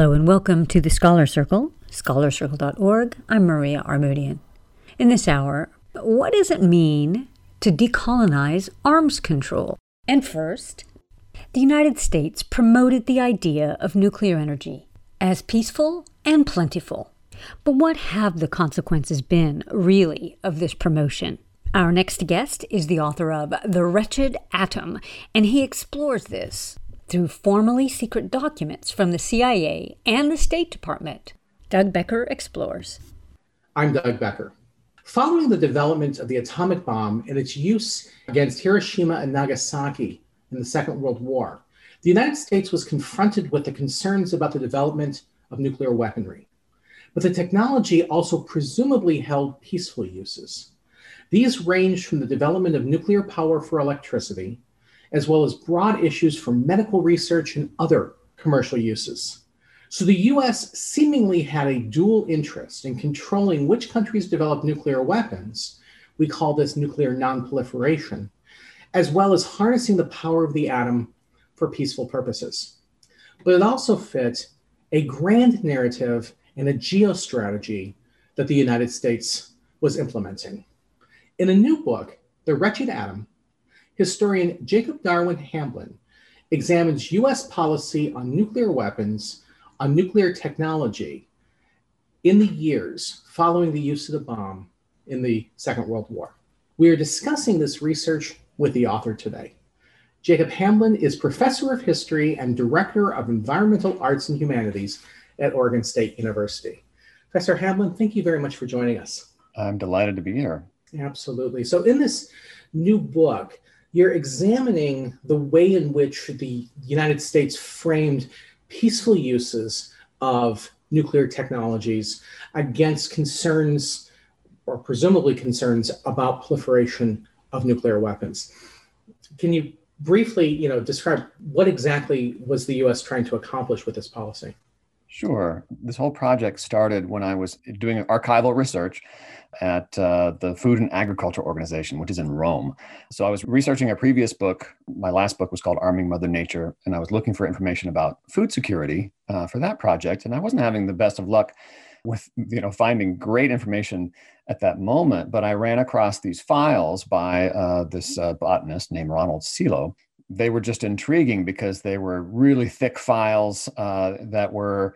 Hello and welcome to the Scholar Circle, scholarcircle.org. I'm Maria Armoudian. In this hour, what does it mean to decolonize arms control? And first, the United States promoted the idea of nuclear energy as peaceful and plentiful. But what have the consequences been, really, of this promotion? Our next guest is the author of The Wretched Atom, and he explores this through formally secret documents from the CIA and the State Department. Doug Becker explores. I'm Doug Becker. Following the development of the atomic bomb and its use against Hiroshima and Nagasaki in the Second World War, the United States was confronted with the concerns about the development of nuclear weaponry. But the technology also presumably held peaceful uses. These ranged from the development of nuclear power for electricity, as well as broad issues for medical research and other commercial uses. So the US seemingly had a dual interest in controlling which countries develop nuclear weapons. We call this nuclear nonproliferation, as well as harnessing the power of the atom for peaceful purposes. But it also fit a grand narrative and a geostrategy that the United States was implementing. In a new book, The Wretched Atom, historian Jacob Darwin Hamblin examines U.S. policy on nuclear weapons, on nuclear technology in the years following the use of the bomb in the Second World War. We are discussing this research with the author today. Jacob Hamblin is professor of history and director of environmental arts and humanities at Oregon State University. Professor Hamblin, thank you very much for joining us. I'm delighted to be here. Absolutely. So in this new book, you're examining the way in which the United States framed peaceful uses of nuclear technologies against concerns, or presumably concerns, about proliferation of nuclear weapons. Can you briefly, describe what exactly was the U.S. trying to accomplish with this policy? Sure. This whole project started when I was doing archival research at the Food and Agriculture Organization, which is in Rome. So I was researching a previous book. My last book was called Arming Mother Nature, and I was looking for information about food security for that project. And I wasn't having the best of luck with finding great information at that moment. But I ran across these files by this botanist named Ronald Silo. They were just intriguing because they were really thick files that were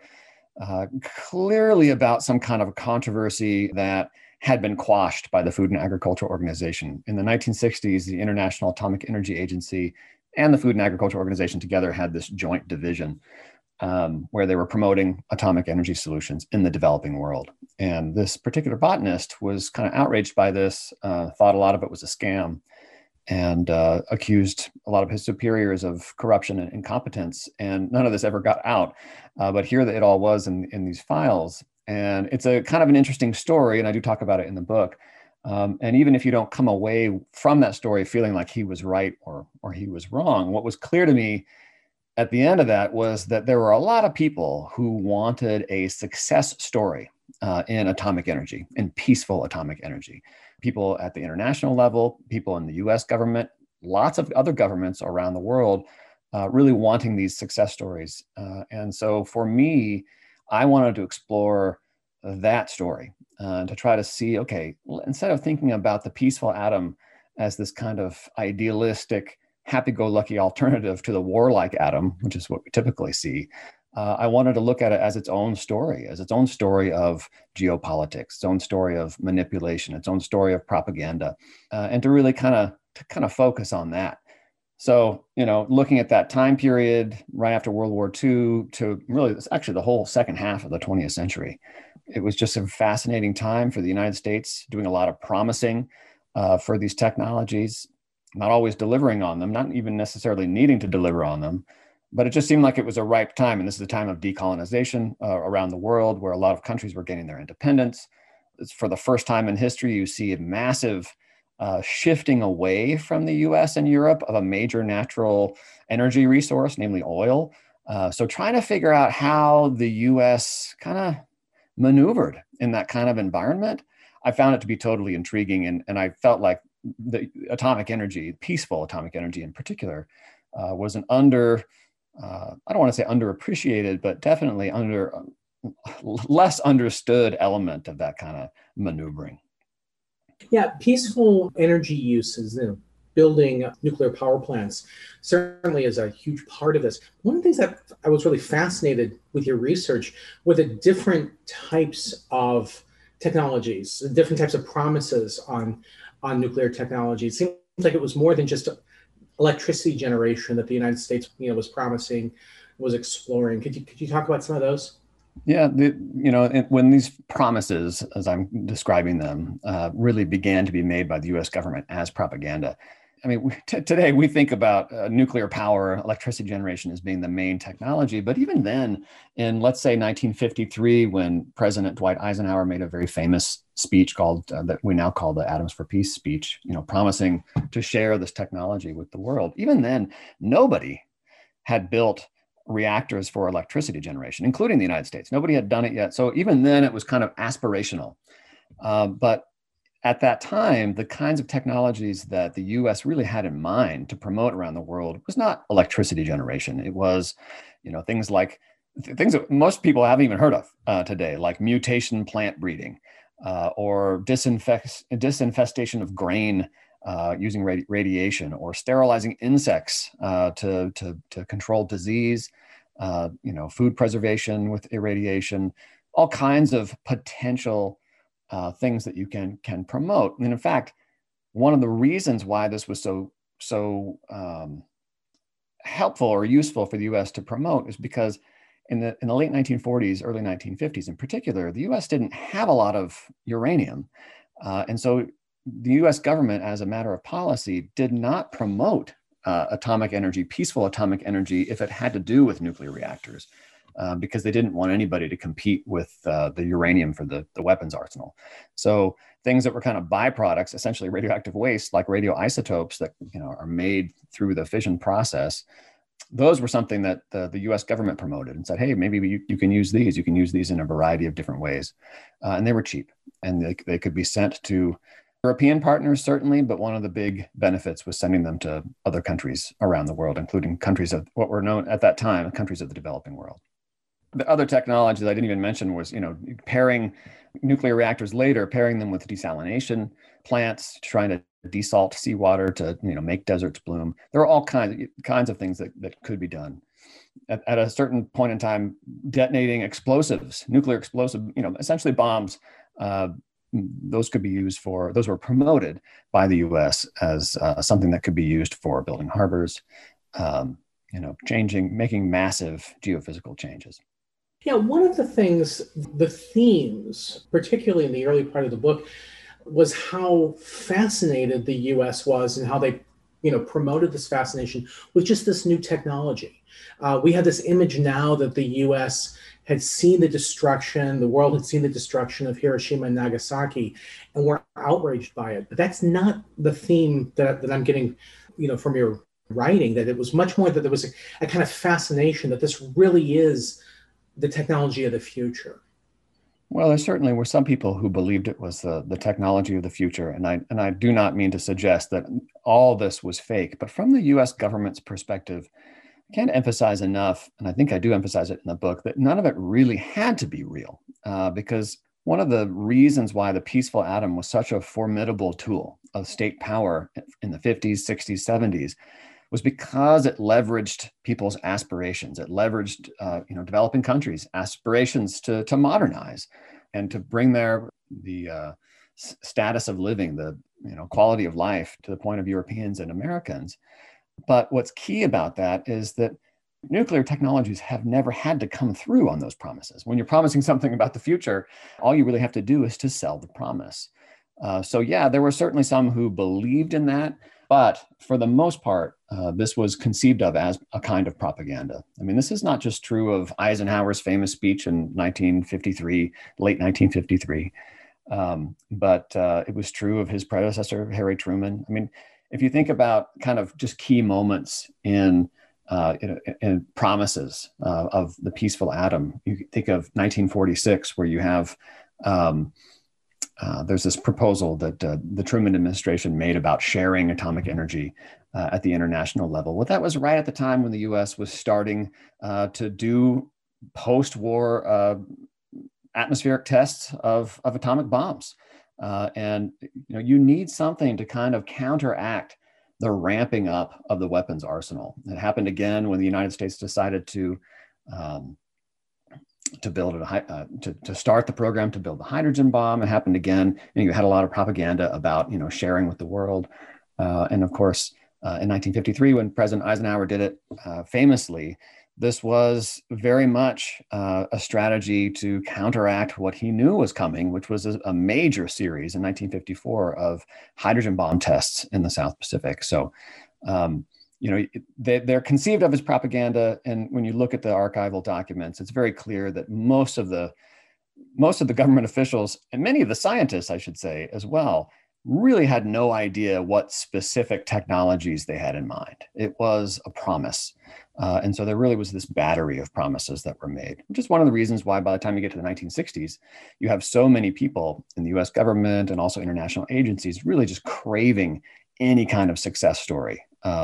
clearly about some kind of controversy that had been quashed by the Food and Agriculture Organization. In the 1960s, the International Atomic Energy Agency and the Food and Agriculture Organization together had this joint division where they were promoting atomic energy solutions in the developing world. And this particular botanist was kind of outraged by this, thought a lot of it was a scam, and accused a lot of his superiors of corruption and incompetence. And none of this ever got out. But here it all was in these files. And it's a kind of an interesting story, and I do talk about it in the book. And even if you don't come away from that story feeling like he was right or he was wrong, what was clear to me at the end of that was that there were a lot of people who wanted a success story in atomic energy, in peaceful atomic energy. People at the international level, people in the US government, lots of other governments around the world really wanting these success stories. And so for me, I wanted to explore that story to try to see, okay, instead of thinking about the peaceful atom as this kind of idealistic, happy-go-lucky alternative to the warlike atom, which is what we typically see, I wanted to look at it as its own story of geopolitics, its own story of manipulation, its own story of propaganda, and to really kind of focus on that. So, looking at that time period right after World War II to really, it's actually the whole second half of the 20th century, it was just a fascinating time for the United States, doing a lot of promising for these technologies, not always delivering on them, not even necessarily needing to deliver on them. But it just seemed like it was a ripe time. And this is a time of decolonization around the world where a lot of countries were gaining their independence. It's for the first time in history, you see a massive shifting away from the US and Europe of a major natural energy resource, namely oil. So trying to figure out how the US kind of maneuvered in that kind of environment, I found it to be totally intriguing. And I felt like the atomic energy, peaceful atomic energy in particular, was an I don't want to say underappreciated, but definitely less understood element of that kind of maneuvering. Yeah, peaceful energy uses, building nuclear power plants certainly is a huge part of this. One of the things that I was really fascinated with your research were the different types of technologies, the different types of promises on nuclear technology. It seems like it was more than just electricity generation that the United States, was promising, was exploring. Could you talk about some of those? Yeah, when these promises, as I'm describing them, really began to be made by the U.S. government as propaganda. I mean, today we think about nuclear power, electricity generation as being the main technology. But even then, in let's say 1953, when President Dwight Eisenhower made a very famous speech called that we now call the Atoms for Peace speech, promising to share this technology with the world. Even then, nobody had built reactors for electricity generation, including the United States. Nobody had done it yet. So even then, it was kind of aspirational. But at that time, the kinds of technologies that the US really had in mind to promote around the world was not electricity generation. It was, things that most people haven't even heard of today, like mutation plant breeding or disinfestation of grain using radiation, or sterilizing insects to control disease, food preservation with irradiation, all kinds of potential things that you can promote. And in fact, one of the reasons why this was so helpful or useful for the U.S. to promote is because in the late 1940s, early 1950s in particular, the U.S. didn't have a lot of uranium, and so the U.S. government, as a matter of policy, did not promote atomic energy, peaceful atomic energy, if it had to do with nuclear reactors, because they didn't want anybody to compete with the uranium for the weapons arsenal. So things that were kind of byproducts, essentially radioactive waste, like radioisotopes that are made through the fission process, those were something that the U.S. government promoted and said, hey, maybe you can use these. You can use these in a variety of different ways. And they were cheap, and they could be sent to European partners, certainly, but one of the big benefits was sending them to other countries around the world, including countries of what were known at that time, countries of the developing world. The other technologies I didn't even mention was, pairing nuclear reactors later, pairing them with desalination plants, trying to desalt seawater to, make deserts bloom. There are all kinds of things that could be done. At a certain point in time, detonating explosives, nuclear explosive, essentially bombs, those were promoted by the U.S. as something that could be used for building harbors, making massive geophysical changes. Yeah, one of the themes, particularly in the early part of the book, was how fascinated the U.S. was and how they, promoted this fascination with just this new technology. We had this image now that the U.S. had seen the world had seen the destruction of Hiroshima and Nagasaki, and we're outraged by it. But that's not the theme that I'm getting, from your writing, that it was much more that there was a kind of fascination that this really is the technology of the future. Well, there certainly were some people who believed it was the technology of the future. And I do not mean to suggest that all this was fake, but from the US government's perspective, I can't emphasize enough, and I think I do emphasize it in the book, that none of it really had to be real, because one of the reasons why the peaceful atom was such a formidable tool of state power in the 50s, 60s, 70s was because it leveraged people's aspirations. It leveraged, developing countries' aspirations to modernize and to bring the status of living, the quality of life to the point of Europeans and Americans. But what's key about that is that nuclear technologies have never had to come through on those promises. When you're promising something about the future, all you really have to do is to sell the promise. So yeah, there were certainly some who believed in that, but for the most part, this was conceived of as a kind of propaganda. I mean, this is not just true of Eisenhower's famous speech in 1953, late 1953, but it was true of his predecessor, Harry Truman. I mean, if you think about kind of just key moments in promises of the peaceful atom, you think of 1946, where you have there's this proposal that the Truman administration made about sharing atomic energy at the international level. Well, that was right at the time when the U.S. was starting to do post-war atmospheric tests of atomic bombs. And you need something to kind of counteract the ramping up of the weapons arsenal. It happened again when the United States decided to build to start the program to build the hydrogen bomb. It happened again. You had a lot of propaganda about sharing with the world, and of course, in 1953, when President Eisenhower did it famously, this was very much a strategy to counteract what he knew was coming, which was a major series in 1954 of hydrogen bomb tests in the South Pacific. So, they're conceived of as propaganda. And when you look at the archival documents, it's very clear that most of the government officials and many of the scientists, I should say, as well, really had no idea what specific technologies they had in mind. It was a promise. And so there really was this battery of promises that were made, which is one of the reasons why by the time you get to the 1960s, you have so many people in the US government and also international agencies really just craving any kind of success story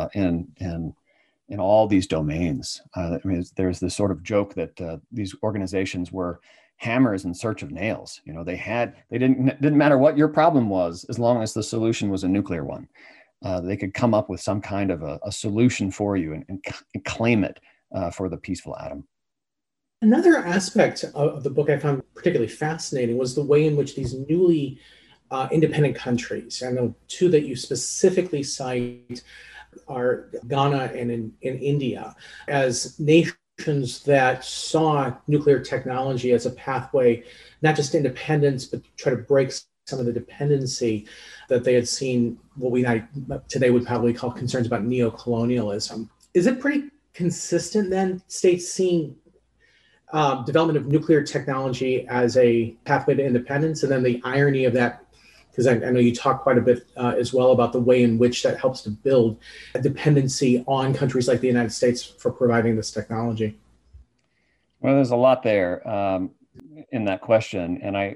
in all these domains. There's this sort of joke that these organizations were hammers in search of nails. They didn't matter what your problem was, as long as the solution was a nuclear one. They could come up with some kind of a solution for you and claim it for the peaceful atom. Another aspect of the book I found particularly fascinating was the way in which these newly independent countries, and the two that you specifically cite are Ghana and in India, as nations that saw nuclear technology as a pathway, not just to independence, but try to break some of the dependency that they had seen, what we today would probably call concerns about neocolonialism. Is it pretty consistent then, states seeing development of nuclear technology as a pathway to independence? And then the irony of that, because I know you talk quite a bit as well about the way in which that helps to build a dependency on countries like the United States for providing this technology. Well, there's a lot there in that question. And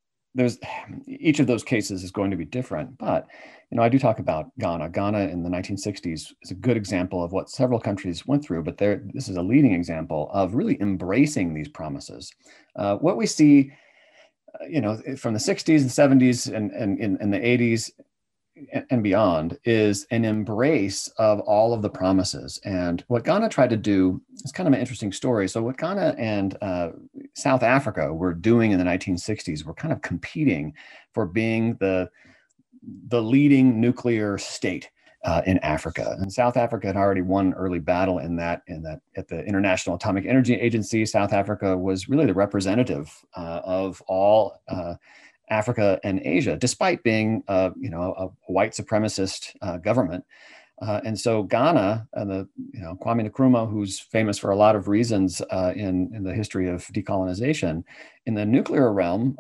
each of those cases is going to be different, but I do talk about Ghana. Ghana in the 1960s is a good example of what several countries went through, but this is a leading example of really embracing these promises. What we see, from the 60s and 70s and in the 80s and beyond is an embrace of all of the promises. And what Ghana tried to do is kind of an interesting story. So what Ghana and South Africa were doing in the 1960s were kind of competing for being the leading nuclear state in Africa. And South Africa had already won an early battle in that at the International Atomic Energy Agency. South Africa was really the representative of all Africa and Asia, despite being a white supremacist government. And so Ghana and Kwame Nkrumah, who's famous for a lot of reasons in the history of decolonization, in the nuclear realm,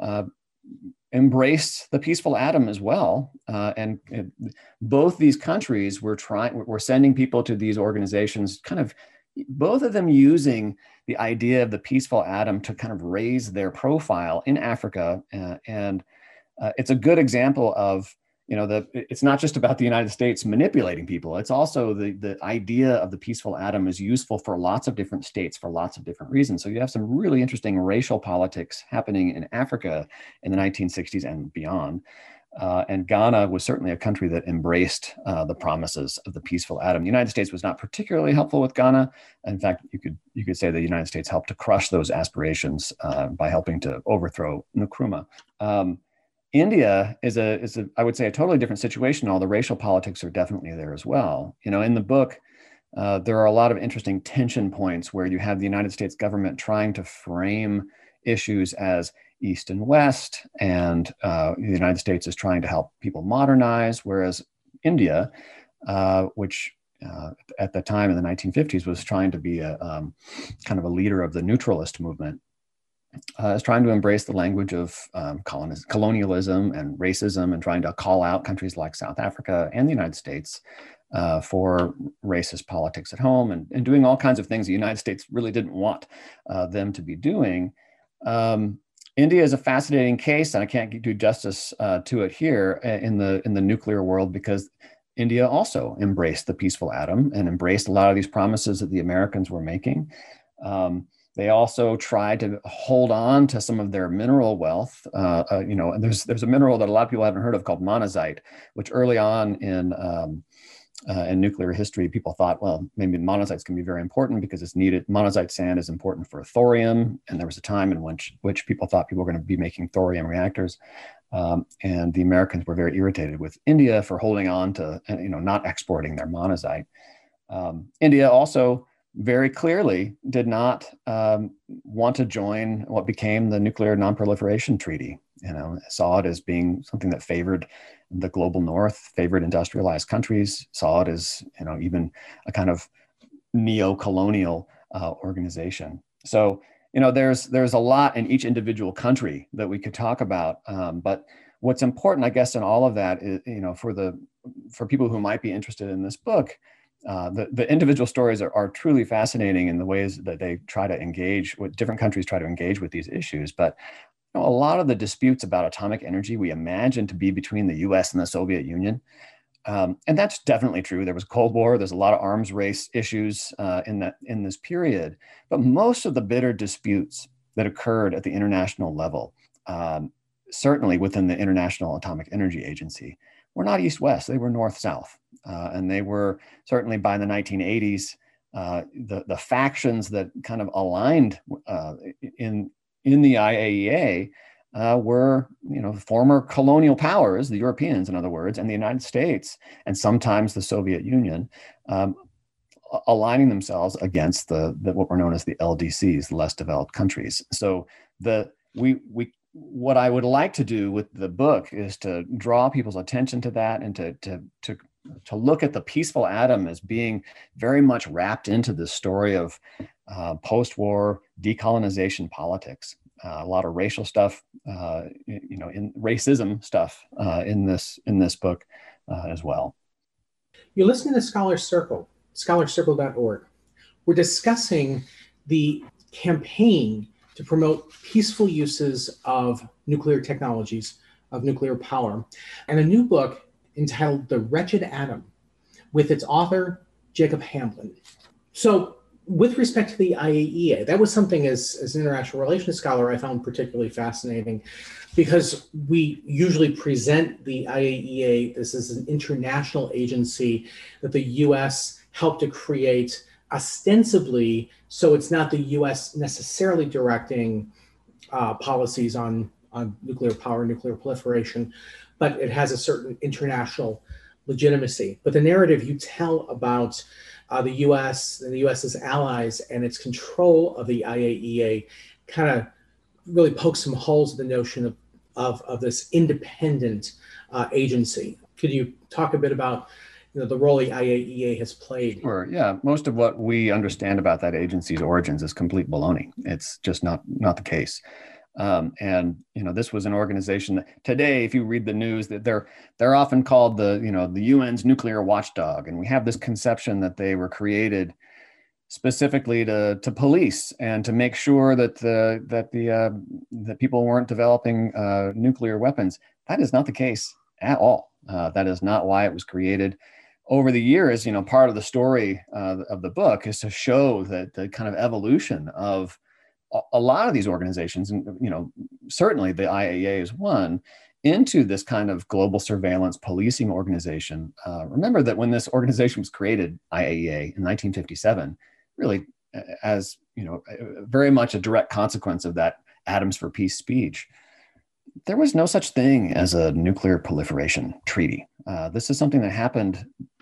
embraced the peaceful atom as well. And both these countries were sending people to these organizations, kind of both of them using the idea of the peaceful atom to kind of raise their profile in Africa. And it's a good example of, it's not just about the United States manipulating people. It's also the idea of the peaceful atom is useful for lots of different states for lots of different reasons. So you have some really interesting racial politics happening in Africa in the 1960s and beyond. And Ghana was certainly a country that embraced the promises of the peaceful atom. The United States was not particularly helpful with Ghana. In fact, you could say the United States helped to crush those aspirations by helping to overthrow Nkrumah. India is I would say a totally different situation. All the racial politics are definitely there as well. In the book, there are a lot of interesting tension points where you have the United States government trying to frame issues as East and West, and the United States is trying to help people modernize, whereas India, which at the time in the 1950s was trying to be a kind of a leader of the neutralist movement, is trying to embrace the language of colonialism and racism, and trying to call out countries like South Africa and the United States for racist politics at home, and doing all kinds of things the United States really didn't want them to be doing. India is a fascinating case, and I can't do justice to it here in the nuclear world, because India also embraced the peaceful atom and embraced a lot of these promises that the Americans were making. They also tried to hold on to some of their mineral wealth. And there's a mineral that a lot of people haven't heard of called monazite, which early on in nuclear history, people thought, well, maybe monazites can be very important because it's needed. Monazite sand is important for thorium, and there was a time in which people thought people were going to be making thorium reactors. And the Americans were very irritated with India for holding on to, not exporting their monazite. India also very clearly did not want to join what became the Nuclear Non-Proliferation Treaty. Saw it as being something that favored the global North, favored industrialized countries, saw it as, even a kind of neo-colonial organization. So, there's a lot in each individual country that we could talk about. But what's important, I guess, in all of that is, for people who might be interested in this book, the individual stories are truly fascinating in the ways that they try to engage with different countries, try to engage with these issues. But a lot of the disputes about atomic energy we imagine to be between the US and the Soviet Union. And that's definitely true. There was Cold War. There's a lot of arms race issues in this period. But most of the bitter disputes that occurred at the international level, certainly within the International Atomic Energy Agency, were not East-West. They were North-South. And they were certainly by the 1980s, the factions that kind of aligned in the IAEA were, former colonial powers, the Europeans, in other words, and the United States, and sometimes the Soviet Union, aligning themselves against what were known as the LDCs, the less developed countries. So what I would like to do with the book is to draw people's attention to that and to look at the peaceful atom as being very much wrapped into the story of post-war decolonization politics. A lot of racial stuff, in racism stuff in this book as well. You're listening to Scholar Circle, scholarcircle.org. We're discussing the campaign to promote peaceful uses of nuclear technologies, of nuclear power, and a new book entitled The Wretched Atom, with its author, Jacob Hamblin. So with respect to the IAEA, that was something as an international relations scholar I found particularly fascinating, because we usually present the IAEA this as an international agency that the US helped to create ostensibly, so it's not the US necessarily directing policies on nuclear power, nuclear proliferation, but it has a certain international legitimacy. But the narrative you tell about the US and the US's allies and its control of the IAEA kind of really pokes some holes in the notion of this independent agency. Could you talk a bit about the role the IAEA has played? Sure. Yeah. Most of what we understand about that agency's origins is complete baloney. It's just not the case. And this was an organization that today, if you read the news, that they're often called the UN's nuclear watchdog, and we have this conception that they were created specifically to police and to make sure that people weren't developing nuclear weapons. That is not the case at all. That is not why it was created. Over the years, part of the story of the book is to show that the kind of evolution of a lot of these organizations, and certainly the IAEA is one, into this kind of global surveillance policing organization. Remember that when this organization was created, IAEA, in 1957, really as very much a direct consequence of that Atoms for Peace speech, there was no such thing as a nuclear proliferation treaty. This is something that happened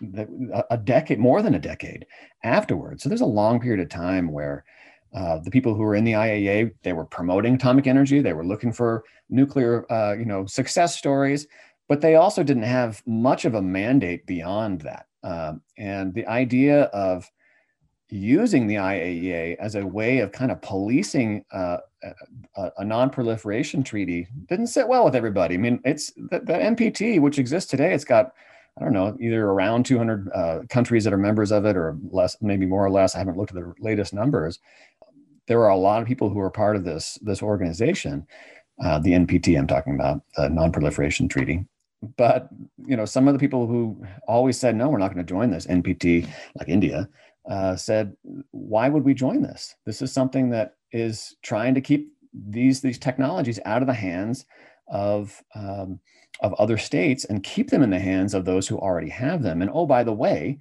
more than a decade afterwards. So there's a long period of time where the people who were in the IAEA, they were promoting atomic energy. They were looking for nuclear, success stories, but they also didn't have much of a mandate beyond that. And the idea of using the IAEA as a way of kind of policing a non-proliferation treaty didn't sit well with everybody. I mean, it's the NPT, which exists today, it's got, I don't know, either around 200 countries that are members of it, or less, maybe more or less. I haven't looked at the latest numbers. There are a lot of people who are part of this organization, the NPT I'm talking about, the Non-Proliferation Treaty. But some of the people who always said, no, we're not going to join this NPT, like India, said, why would we join this? This is something that is trying to keep these technologies out of the hands of other states and keep them in the hands of those who already have them. And oh, by the way,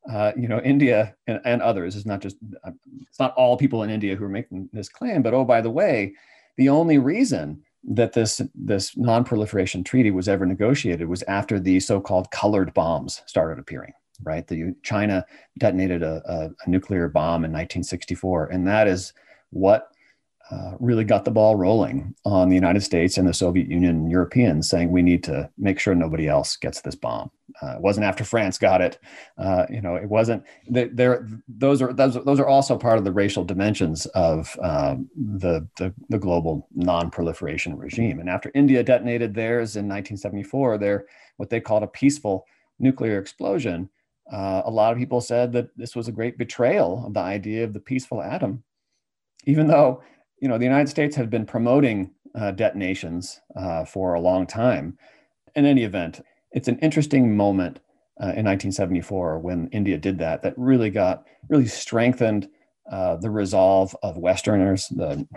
India and others, it's not all people in India who are making this claim, but oh, by the way, the only reason that this non-proliferation treaty was ever negotiated was after the so-called colored bombs started appearing, right? China detonated a nuclear bomb in 1964, and that is what really got the ball rolling on the United States and the Soviet Union and Europeans saying we need to make sure nobody else gets this bomb. It wasn't after France got it. It wasn't. Those are also part of the racial dimensions of the global non-proliferation regime. And after India detonated theirs in 1974, what they called a peaceful nuclear explosion. A lot of people said that this was a great betrayal of the idea of the peaceful atom, even though the United States had been promoting detonations for a long time. In any event, it's an interesting moment in 1974 when India did that really strengthened the resolve of Westerners, the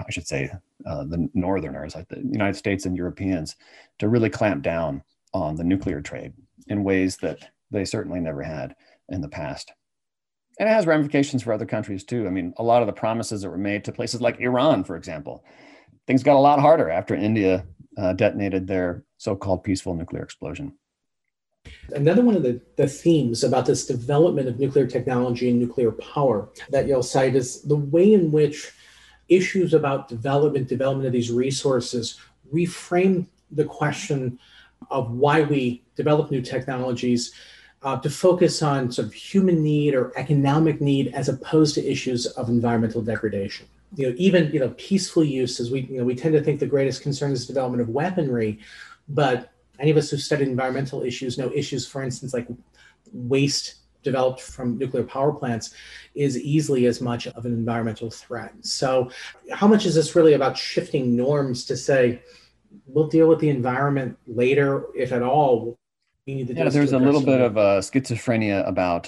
Northerners, like the United States and Europeans, to really clamp down on the nuclear trade in ways that they certainly never had in the past. And it has ramifications for other countries too. I mean, a lot of the promises that were made to places like Iran, for example, things got a lot harder after India detonated their so-called peaceful nuclear explosion. Another one of the themes about this development of nuclear technology and nuclear power that you'll cite is the way in which issues about development of these resources reframe the question of why we develop new technologies to focus on sort of human need or economic need as opposed to issues of environmental degradation. Even peaceful use, as we tend to think the greatest concern is development of weaponry, but any of us who studied environmental issues know issues, for instance, like waste developed from nuclear power plants is easily as much of an environmental threat. So how much is this really about shifting norms to say, we'll deal with the environment later, if at all? There's a little bit of schizophrenia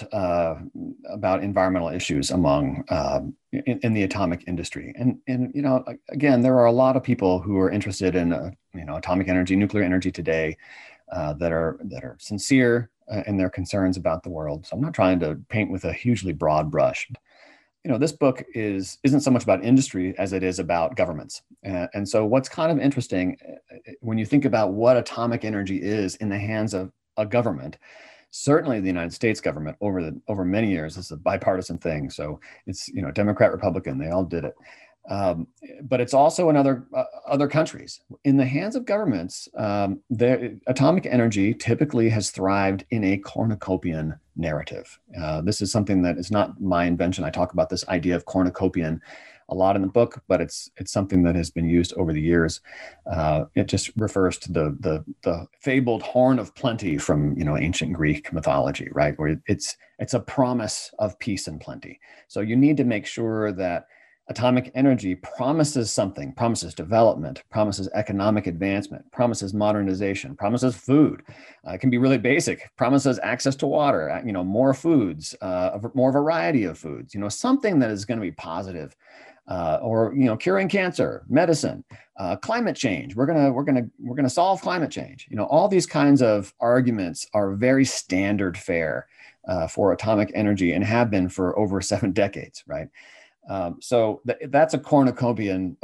about environmental issues among in the atomic industry, and again, there are a lot of people who are interested in atomic energy, nuclear energy today, that are sincere in their concerns about the world. So I'm not trying to paint with a hugely broad brush. This book isn't so much about industry as it is about governments, and so what's kind of interesting when you think about what atomic energy is in the hands of a government, certainly the United States government over many years, this is a bipartisan thing. So it's, Democrat, Republican, they all did it. But it's also in other countries. In the hands of governments, atomic energy typically has thrived in a cornucopian narrative. This is something that is not my invention. I talk about this idea of cornucopian a lot in the book, but it's something that has been used over the years. It just refers to the fabled horn of plenty from ancient Greek mythology, right? Where it's a promise of peace and plenty. So you need to make sure that atomic energy promises something, promises development, promises economic advancement, promises modernization, promises food. It can be really basic, promises access to water, more foods, more variety of foods, something that is going to be positive. Or curing cancer, medicine, climate change. We're gonna solve climate change. All these kinds of arguments are very standard fare for atomic energy and have been for over 7 decades, right? So that's a cornucopian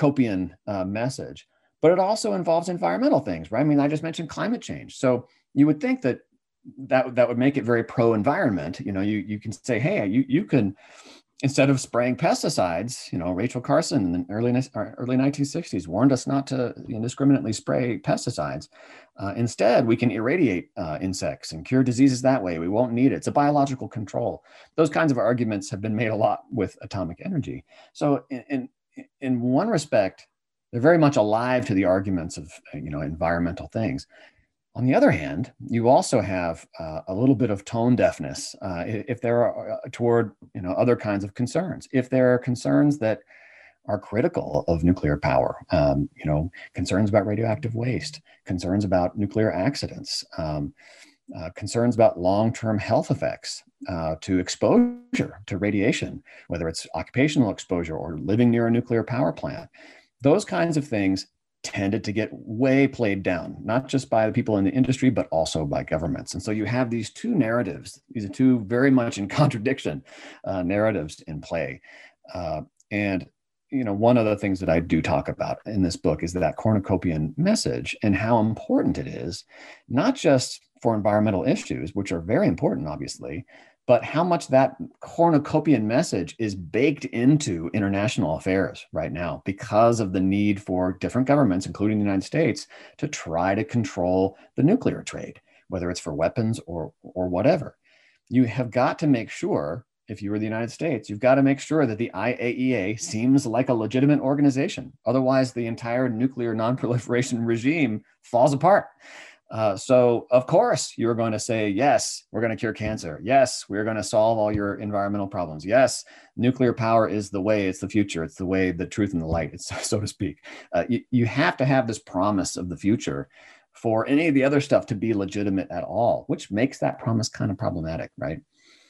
message, but it also involves environmental things, right? I mean, I just mentioned climate change. So you would think that would make it very pro-environment. You can say, hey, you can. Instead of spraying pesticides, Rachel Carson in the early 1960s warned us not to indiscriminately spray pesticides. Instead, we can irradiate insects and cure diseases that way. We won't need it. It's a biological control. Those kinds of arguments have been made a lot with atomic energy. So in one respect, they're very much alive to the arguments of environmental things. On the other hand, you also have a little bit of tone deafness if there are toward other kinds of concerns. If there are concerns that are critical of nuclear power. Concerns about radioactive waste, concerns about nuclear accidents, concerns about long-term health effects to exposure to radiation, whether it's occupational exposure or living near a nuclear power plant. Those kinds of things tended to get way played down, not just by the people in the industry, but also by governments. And so you have these two narratives, these are two very much in contradiction narratives in play. One of the things that I do talk about in this book is that cornucopian message and how important it is, not just for environmental issues, which are very important, obviously, but how much that cornucopian message is baked into international affairs right now because of the need for different governments, including the United States, to try to control the nuclear trade, whether it's for weapons or whatever. You have got to make sure, if you were the United States, you've got to make sure that the IAEA seems like a legitimate organization. Otherwise, the entire nuclear non-proliferation regime falls apart. So of course you're going to say, yes, we're going to cure cancer. Yes, we're going to solve all your environmental problems. Yes, nuclear power is the way, it's the future. It's the way, the truth and the light, it's, so to speak. You have to have this promise of the future for any of the other stuff to be legitimate at all, which makes that promise kind of problematic, right?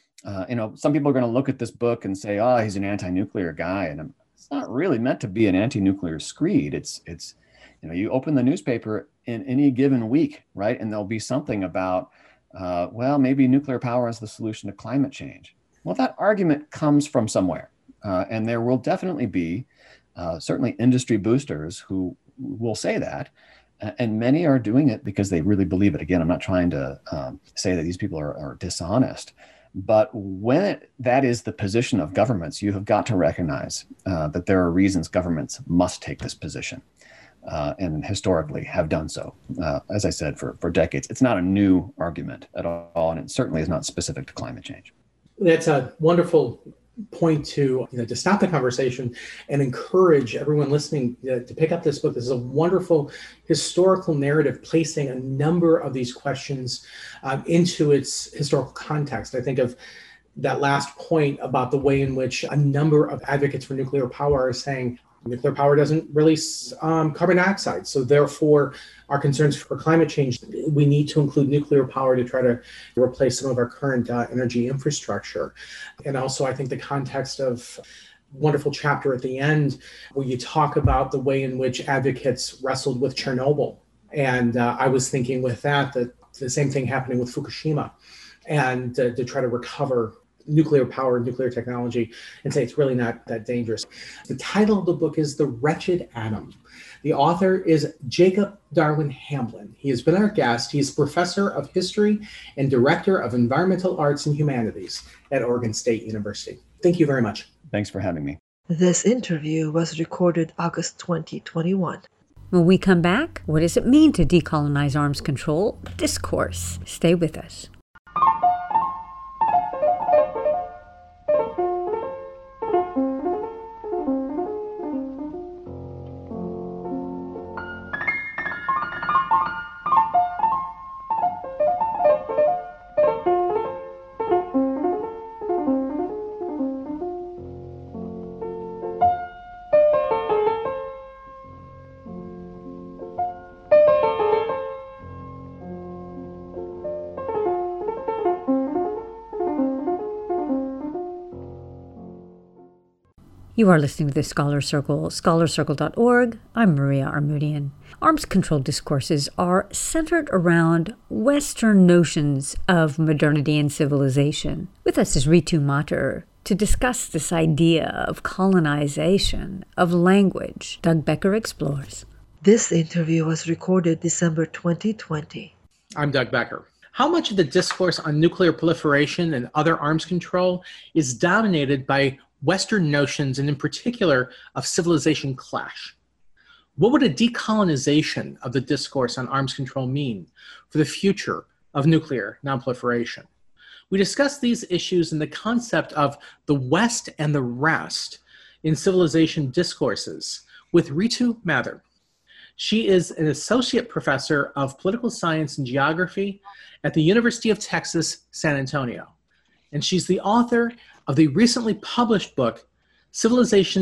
Some people are going to look at this book and say, oh, he's an anti-nuclear guy. And it's not really meant to be an anti-nuclear screed. It's you open the newspaper in any given week, right? And there'll be something about, maybe nuclear power is the solution to climate change. Well, that argument comes from somewhere. And there will definitely be certainly industry boosters who will say that. And many are doing it because they really believe it. Again, I'm not trying to say that these people are dishonest. But when that is the position of governments, you have got to recognize that there are reasons governments must take this position. And historically have done so, as I said, for decades. It's not a new argument at all, and it certainly is not specific to climate change. That's a wonderful point to stop the conversation and encourage everyone listening to pick up this book. This is a wonderful historical narrative placing a number of these questions into its historical context. I think of that last point about the way in which a number of advocates for nuclear power are saying nuclear power doesn't release carbon dioxide. So therefore, our concerns for climate change, we need to include nuclear power to try to replace some of our current energy infrastructure. And also, I think the context of wonderful chapter at the end where you talk about the way in which advocates wrestled with Chernobyl. And I was thinking with that the same thing happening with Fukushima, and to try to recover nuclear power, nuclear technology, and say it's really not that dangerous. The title of the book is The Wretched Atom. The author is Jacob Darwin Hamblin. He has been our guest. He is professor of history and director of environmental arts and humanities at Oregon State University. Thank you very much. Thanks for having me. This interview was recorded August 2021. When we come back, what does it mean to decolonize arms control? Discourse. Stay with us. You are listening to the Scholar Circle, scholarcircle.org. I'm Maria Armoudian. Arms control discourses are centered around Western notions of modernity and civilization. With us is Ritu Mathur to discuss this idea of colonization, of language. Doug Becker explores. This interview was recorded December 2020. I'm Doug Becker. How much of the discourse on nuclear proliferation and other arms control is dominated by Western notions, and in particular of civilization clash? What would a decolonization of the discourse on arms control mean for the future of nuclear nonproliferation? We discuss these issues in the concept of the West and the rest in civilization discourses with Ritu Mathur. She is an associate professor of political science and geography at the University of Texas, San Antonio. And she's the author of the recently published book, Civilization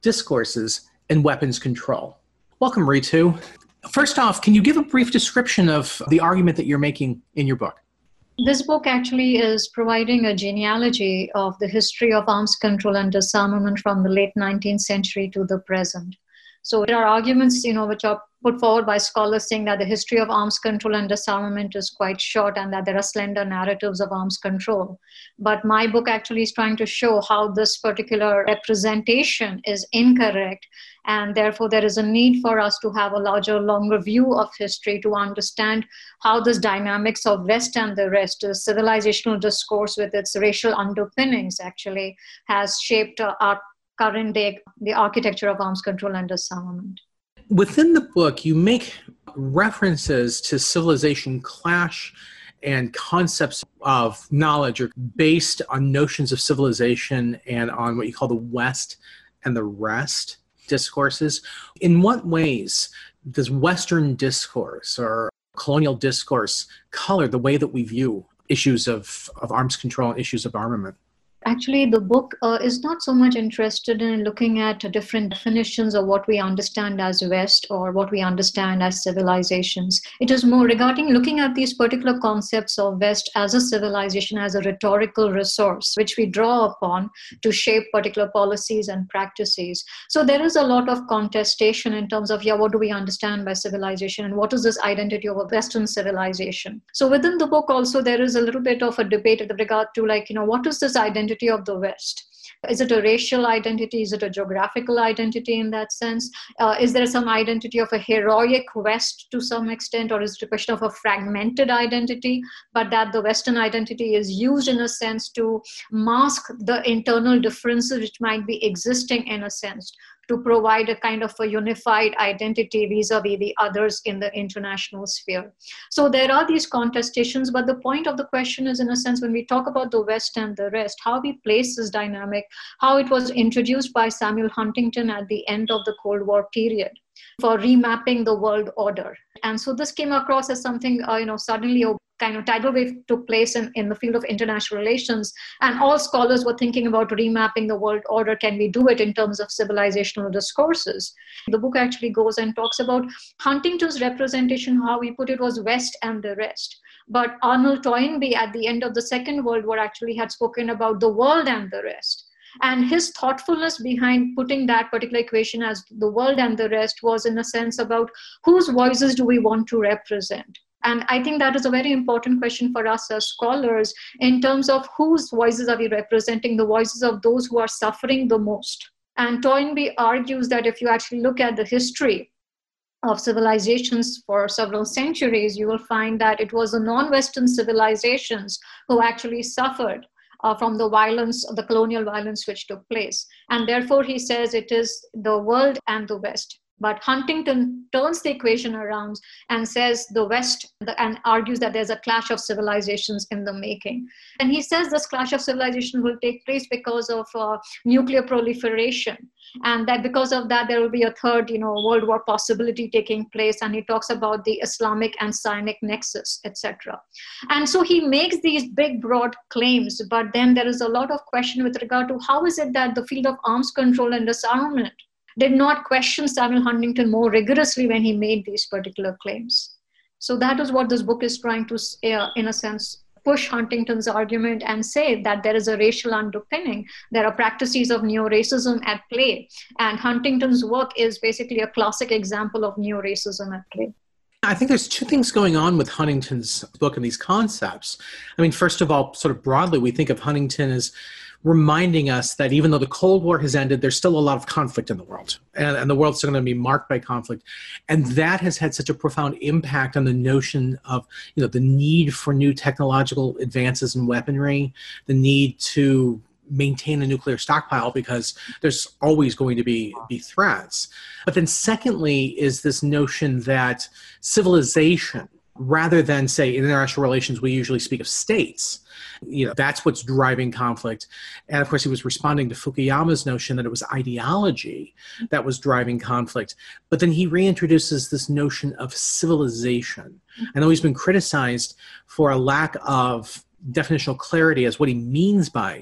discourses, and weapons control. Welcome, Ritu. First off, can you give a brief description of the argument that you're making in your book? This book actually is providing a genealogy of the history of arms control and disarmament from the late 19th century to the present. So there are arguments, which are put forward by scholars saying that the history of arms control and disarmament is quite short and that there are slender narratives of arms control. But my book actually is trying to show how this particular representation is incorrect. And therefore, there is a need for us to have a larger, longer view of history to understand how this dynamics of West and the rest, the civilizational discourse with its racial underpinnings actually has shaped our current day, the architecture of arms control and disarmament. Within the book, you make references to civilization clash and concepts of knowledge are based on notions of civilization and on what you call the West and the rest discourses. In what ways does Western discourse or colonial discourse color the way that we view issues of arms control and issues of armament? Actually, the book is not so much interested in looking at different definitions of what we understand as West or what we understand as civilizations. It is more regarding looking at these particular concepts of West as a civilization, as a rhetorical resource, which we draw upon to shape particular policies and practices. So there is a lot of contestation in terms of, what do we understand by civilization and what is this identity of a Western civilization? So within the book also, there is a little bit of a debate with regard to what is this identity of the West? Is it a racial identity? Is it a geographical identity in that sense? Is there some identity of a heroic West to some extent, or is it a question of a fragmented identity, but that the Western identity is used in a sense to mask the internal differences which might be existing in a sense, to provide a kind of a unified identity vis-a-vis the others in the international sphere. So there are these contestations, but the point of the question is, in a sense, when we talk about the West and the rest, how we place this dynamic, how it was introduced by Samuel Huntington at the end of the Cold War period for remapping the world order. And so this came across as something, suddenly a kind of tidal wave took place in the field of international relations. And all scholars were thinking about remapping the world order. Can we do it in terms of civilizational discourses? The book actually goes and talks about Huntington's representation, how he put it was West and the rest. But Arnold Toynbee at the end of the Second World War actually had spoken about the world and the rest. And his thoughtfulness behind putting that particular equation as the world and the rest was, in a sense, about whose voices do we want to represent. And I think that is a very important question for us as scholars in terms of whose voices are we representing, the voices of those who are suffering the most. And Toynbee argues that if you actually look at the history of civilizations for several centuries, you will find that it was the non-Western civilizations who actually suffered from the violence, the colonial violence which took place. And therefore, he says it is the world and the West. But Huntington turns the equation around and says the West, and argues that there's a clash of civilizations in the making. And he says this clash of civilization will take place because of nuclear proliferation. And that because of that, there will be a third, world war possibility taking place. And he talks about the Islamic and Zionic nexus, etc. And so he makes these big, broad claims. But then there is a lot of question with regard to how is it that the field of arms control and disarmament did not question Samuel Huntington more rigorously when he made these particular claims. So that is what this book is trying to, in a sense, push Huntington's argument and say that there is a racial underpinning. There are practices of neo-racism at play. And Huntington's work is basically a classic example of neo-racism at play. I think there's two things going on with Huntington's book and these concepts. I mean, first of all, sort of broadly, we think of Huntington as reminding us that even though the Cold War has ended, there's still a lot of conflict in the world. And the world's still going to be marked by conflict. And that has had such a profound impact on the notion of, the need for new technological advances in weaponry, the need to maintain a nuclear stockpile because there's always going to be threats. But then secondly is this notion that civilization, rather than, say, in international relations, we usually speak of states. That's what's driving conflict. And of course, he was responding to Fukuyama's notion that it was ideology that was driving conflict. But then he reintroduces this notion of civilization. I know he's been criticized for a lack of definitional clarity as what he means by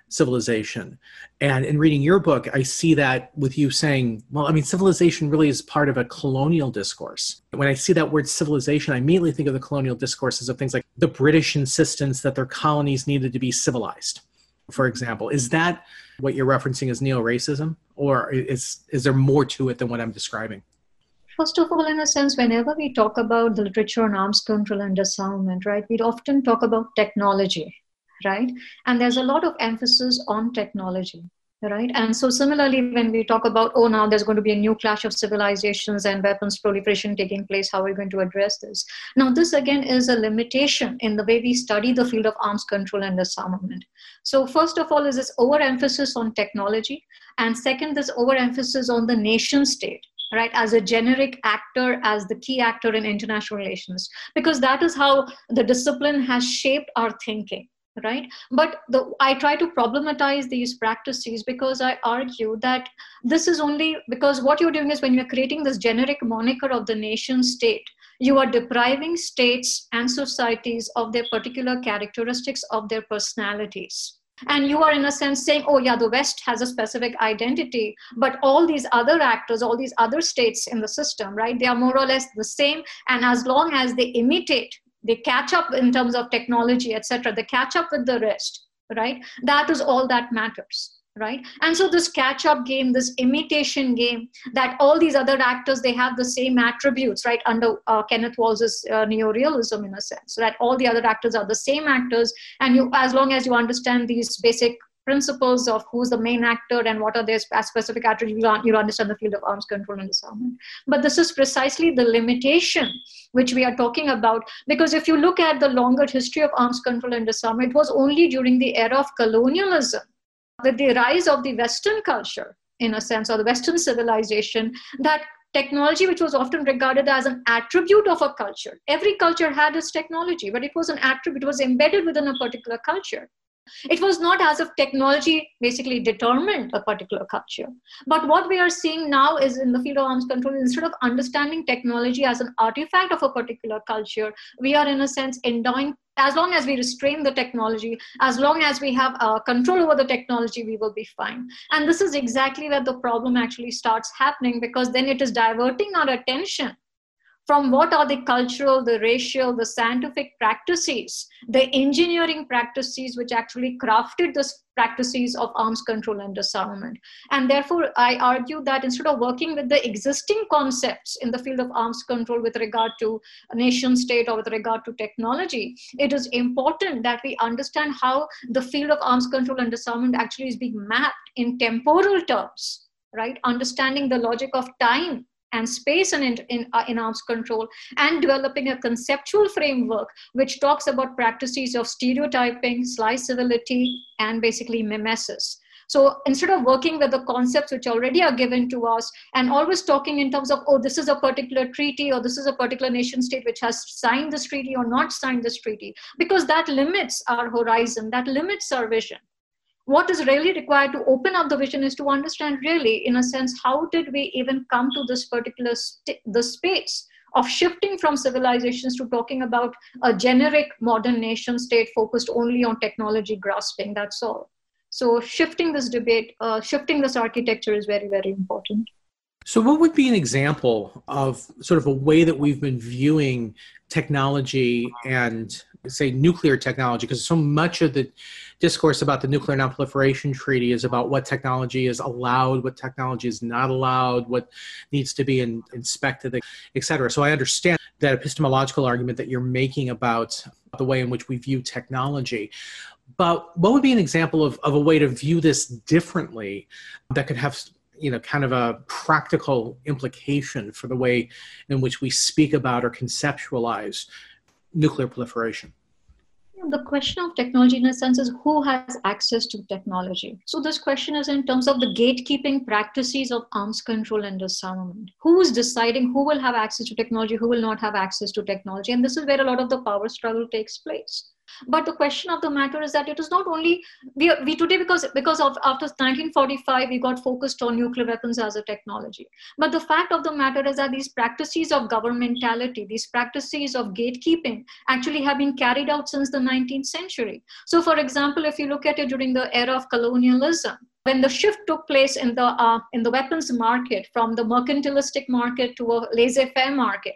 civilization. And in reading your book, I see that with you saying, well, I mean, civilization really is part of a colonial discourse. When I see that word civilization, I immediately think of the colonial discourses of things like the British insistence that their colonies needed to be civilized, for example. Is that what you're referencing as neo-racism? Or is there more to it than what I'm describing? First of all, in a sense, whenever we talk about the literature on arms control and disarmament, right, we'd often talk about technology, right? And there's a lot of emphasis on technology, right? And so similarly, when we talk about, oh, now there's going to be a new clash of civilizations and weapons proliferation taking place, how are we going to address this? Now, this again is a limitation in the way we study the field of arms control and disarmament. So first of all is this overemphasis on technology. And second, this overemphasis on the nation state, right, as a generic actor, as the key actor in international relations, because that is how the discipline has shaped our thinking. Right. But I try to problematize these practices because I argue that this is only because what you're doing is when you're creating this generic moniker of the nation state, you are depriving states and societies of their particular characteristics, of their personalities. And you are in a sense saying, oh yeah, the West has a specific identity, but all these other actors, all these other states in the system, right, they are more or less the same. And as long as they imitate, they catch up in terms of technology, etc., they catch up with the rest, right? That is all that matters, right? And so this catch-up game, this imitation game, that all these other actors, they have the same attributes, right? Under Kenneth Walsh's neorealism, in a sense, that all the other actors are the same actors, and you, as long as you understand these basic principles of who's the main actor and what are their specific attributes, you understand the field of arms control and disarmament. But this is precisely the limitation which we are talking about, because if you look at the longer history of arms control and disarmament, it was only during the era of colonialism, with the rise of the Western culture, in a sense, or the Western civilization, that technology, which was often regarded as an attribute of a culture. Every culture had its technology, but it was an attribute, it was embedded within a particular culture. It was not as if technology basically determined a particular culture. But what we are seeing now is in the field of arms control, instead of understanding technology as an artifact of a particular culture, we are in a sense endowing, as long as we restrain the technology, as long as we have control over the technology, we will be fine. And this is exactly where the problem actually starts happening, because then it is diverting our attention from what are the cultural, the racial, the scientific practices, the engineering practices which actually crafted the practices of arms control and disarmament. And therefore, I argue that instead of working with the existing concepts in the field of arms control with regard to a nation state or with regard to technology, it is important that we understand how the field of arms control and disarmament actually is being mapped in temporal terms, right? Understanding the logic of time and space in arms control, and developing a conceptual framework which talks about practices of stereotyping, sly civility, and basically mimesis. So instead of working with the concepts which already are given to us and always talking in terms of, oh, this is a particular treaty or this is a particular nation state which has signed this treaty or not signed this treaty, because that limits our horizon, that limits our vision. What is really required to open up the vision is to understand really, in a sense, how did we even come to this particular the space of shifting from civilizations to talking about a generic modern nation state focused only on technology grasping, that's all. So shifting this debate, shifting this architecture is very, very important. So what would be an example of sort of a way that we've been viewing technology and, say, nuclear technology? Because so much of the discourse about the Nuclear Non-Proliferation Treaty is about what technology is allowed, what technology is not allowed, what needs to be inspected, et cetera. So I understand that epistemological argument that you're making about the way in which we view technology. But what would be an example of a way to view this differently that could have, you know, kind of a practical implication for the way in which we speak about or conceptualize nuclear proliferation? The question of technology, in a sense, is who has access to technology. So this question is in terms of the gatekeeping practices of arms control and disarmament. Who is deciding who will have access to technology, who will not have access to technology? And this is where a lot of the power struggle takes place. But the question of the matter is that it is not only we today, because of after 1945 we got focused on nuclear weapons as a technology. But the fact of the matter is that these practices of governmentality, these practices of gatekeeping actually have been carried out since the 19th century. So for example, if you look at it during the era of colonialism, when the shift took place in the weapons market from the mercantilistic market to a laissez-faire market,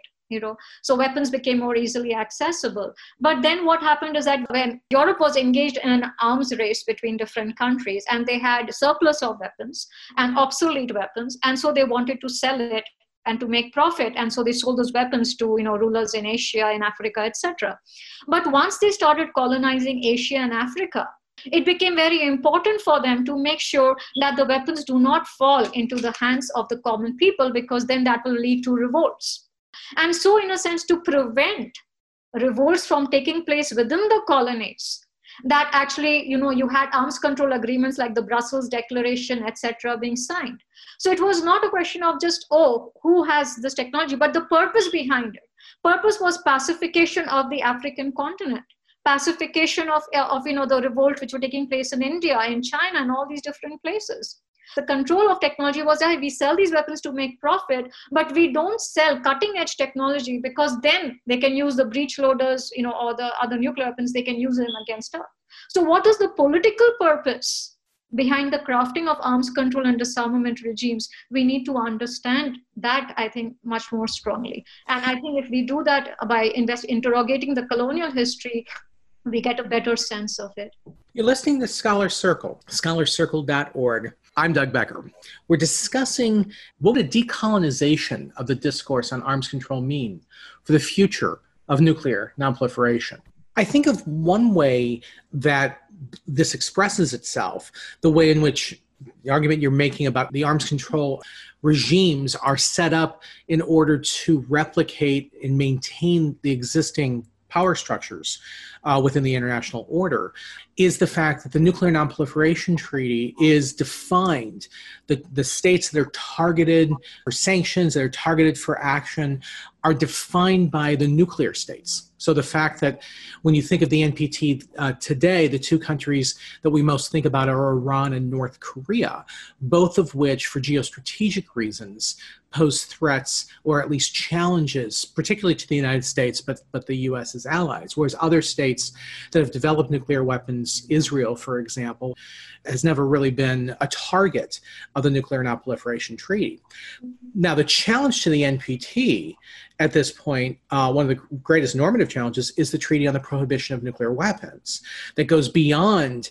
so weapons became more easily accessible. But then what happened is that when Europe was engaged in an arms race between different countries, and they had surplus of weapons and obsolete weapons, and so they wanted to sell it and to make profit, and so they sold those weapons to rulers in Asia, in Africa, etc. But once they started colonizing Asia and Africa, it became very important for them to make sure that the weapons do not fall into the hands of the common people, because then that will lead to revolts. And so, in a sense, to prevent revolts from taking place within the colonies, that actually, you had arms control agreements like the Brussels Declaration, etc., being signed. So it was not a question of just, who has this technology, but the purpose behind it. Purpose was pacification of the African continent, pacification of the revolt which were taking place in India, in China, and all these different places. The control of technology was that we sell these weapons to make profit, but we don't sell cutting edge technology, because then they can use the breech loaders, or the other nuclear weapons, they can use them against us. So what is the political purpose behind the crafting of arms control and disarmament regimes? We need to understand that, I think, much more strongly. And I think if we do that by interrogating the colonial history, we get a better sense of it. You're listening to Scholar Circle, scholarcircle.org. I'm Doug Becker. We're discussing what would a decolonization of the discourse on arms control mean for the future of nuclear nonproliferation. I think of one way that this expresses itself, the way in which the argument you're making about the arms control regimes are set up in order to replicate and maintain the existing power structures within the international order, is the fact that the Nuclear Nonproliferation Treaty is defined, the states that are targeted for sanctions, that are targeted for action, are defined by the nuclear states. So the fact that when you think of the NPT today, the two countries that we most think about are Iran and North Korea, both of which, for geostrategic reasons, pose threats or at least challenges, particularly to the United States, but the U.S.'s allies. Whereas other states that have developed nuclear weapons, Israel, for example, has never really been a target of the Nuclear Nonproliferation Treaty. Now, the challenge to the NPT at this point, one of the greatest normative challenges, is the Treaty on the Prohibition of Nuclear Weapons, that goes beyond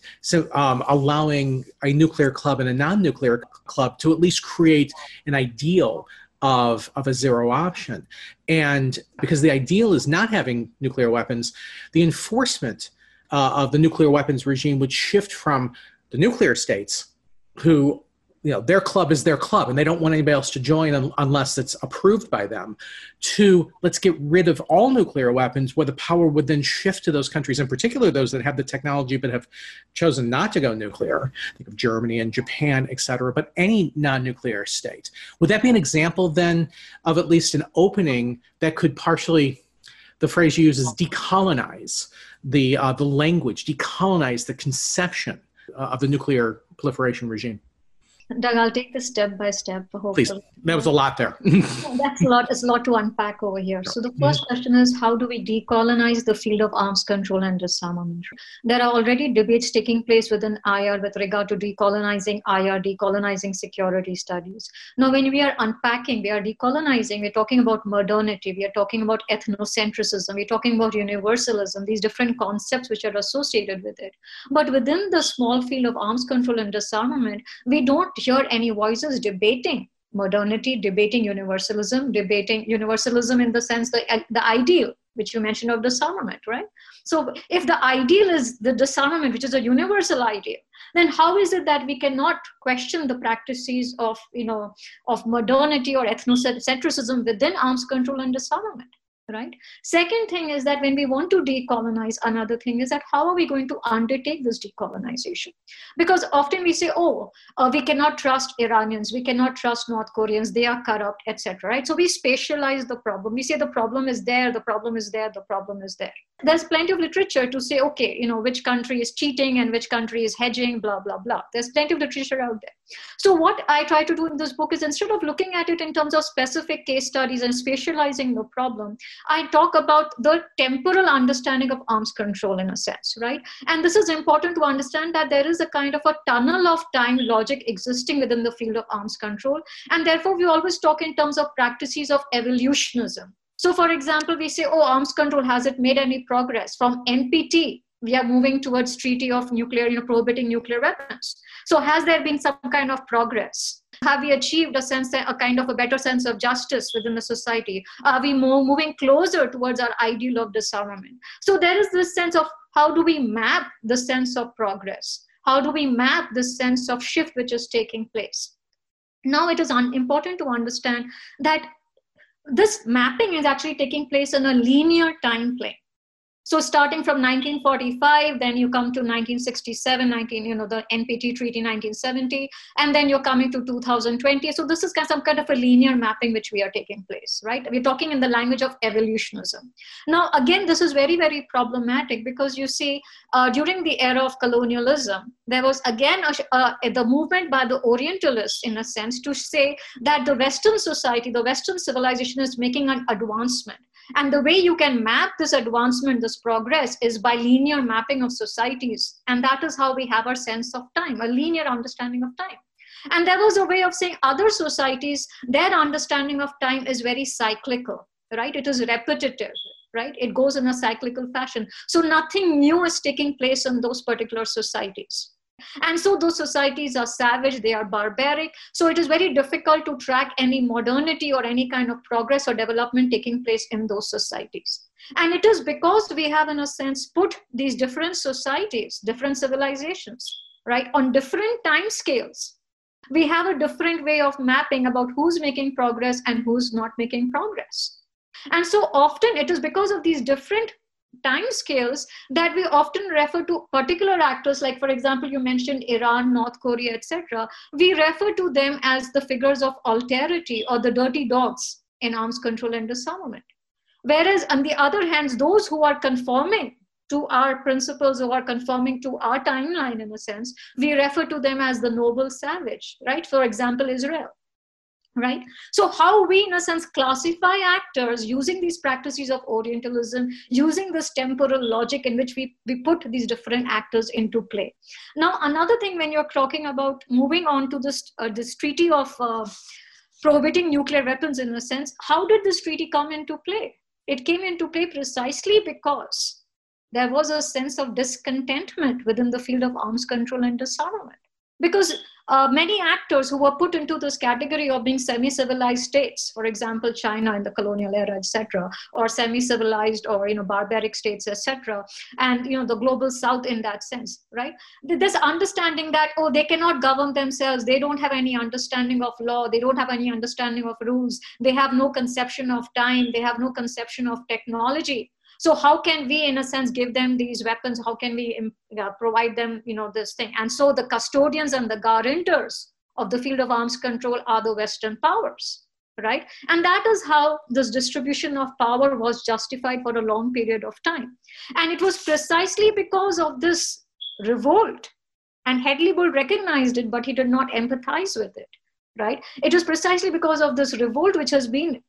allowing a nuclear club and a non-nuclear club to at least create an ideal of a zero option. And because the ideal is not having nuclear weapons, the enforcement of the nuclear weapons regime would shift from the nuclear states, who, their club is their club and they don't want anybody else to join unless it's approved by them, to let's get rid of all nuclear weapons, where the power would then shift to those countries, in particular those that have the technology but have chosen not to go nuclear. Think of Germany and Japan, et cetera, but any non-nuclear state. Would that be an example then of at least an opening that could partially, the phrase you use is decolonize the language, decolonize the conception of the nuclear proliferation regime? Doug, I'll take this step by step. Hopefully. Please. That was a lot there. That's a lot. It's a lot to unpack over here. So the first question is, how do we decolonize the field of arms control and disarmament? There are already debates taking place within IR with regard to decolonizing IR, decolonizing security studies. Now, when we are unpacking, we are decolonizing, we're talking about modernity, we are talking about ethnocentrism, we're talking about universalism, these different concepts which are associated with it. But within the small field of arms control and disarmament, we don't hear any voices debating modernity, debating universalism in the sense the ideal, which you mentioned, of disarmament, right? So if the ideal is the disarmament, which is a universal ideal, then how is it that we cannot question the practices of modernity or ethnocentrism within arms control and disarmament? right? Second thing is that when we want to decolonize, another thing is that how are we going to undertake this decolonization? Because often we say, we cannot trust Iranians, we cannot trust North Koreans, they are corrupt, etc. Right? So we spatialize the problem. We say the problem is there, the problem is there, the problem is there. There's plenty of literature to say, okay, which country is cheating and which country is hedging, blah, blah, blah. There's plenty of literature out there. So what I try to do in this book is, instead of looking at it in terms of specific case studies and spatializing the problem, I talk about the temporal understanding of arms control in a sense, right? And this is important to understand, that there is a kind of a tunnel of time logic existing within the field of arms control. And therefore, we always talk in terms of practices of evolutionism. So for example, we say, arms control, has it made any progress? From NPT, we are moving towards treaty of nuclear, prohibiting nuclear weapons. So has there been some kind of progress? Have we achieved a kind of a better sense of justice within the society? Are we moving closer towards our ideal of disarmament? So there is this sense of, how do we map the sense of progress? How do we map the sense of shift which is taking place? Now it is important to understand that this mapping is actually taking place in a linear time plane. So starting from 1945, then you come to 1967, the NPT Treaty 1970, and then you're coming to 2020. So this is some kind of a linear mapping which we are taking place, right? We're talking in the language of evolutionism. Now, again, this is very, very problematic, because you see, during the era of colonialism, there was again the movement by the Orientalists, in a sense, to say that the Western society, the Western civilization is making an advancement. And the way you can map this advancement, this progress, is by linear mapping of societies. And that is how we have our sense of time, a linear understanding of time. And there was a way of saying other societies, their understanding of time is very cyclical, right? It is repetitive, right? It goes in a cyclical fashion. So nothing new is taking place in those particular societies. And so those societies are savage, they are barbaric. So it is very difficult to track any modernity or any kind of progress or development taking place in those societies. And it is because we have, in a sense, put these different societies, different civilizations, right, on different time scales. We have a different way of mapping about who's making progress and who's not making progress. And so often it is because of these different time scales that we often refer to particular actors, like, for example, you mentioned Iran, North Korea, etc. We refer to them as the figures of alterity or the dirty dogs in arms control and disarmament. Whereas, on the other hand, those who are conforming to our principles, who are conforming to our timeline, in a sense, we refer to them as the noble savage, right? For example, Israel. Right? So how we, in a sense, classify actors using these practices of Orientalism, using this temporal logic in which we put these different actors into play. Now, another thing, when you're talking about moving on to this treaty of prohibiting nuclear weapons, in a sense, how did this treaty come into play? It came into play precisely because there was a sense of discontentment within the field of arms control and disarmament. Because many actors who were put into this category of being semi-civilized states, for example, China in the colonial era, etc., or semi-civilized or barbaric states, etc., and the global South in that sense, right? This understanding that they cannot govern themselves, they don't have any understanding of law, they don't have any understanding of rules, they have no conception of time, they have no conception of technology. So how can we, in a sense, give them these weapons? How can we provide them, this thing? And so the custodians and the guarantors of the field of arms control are the Western powers, right? And that is how this distribution of power was justified for a long period of time. And it was precisely because of this revolt, and Hedley Bull recognized it, but he did not empathize with it, right? It was precisely because of this revolt, which has been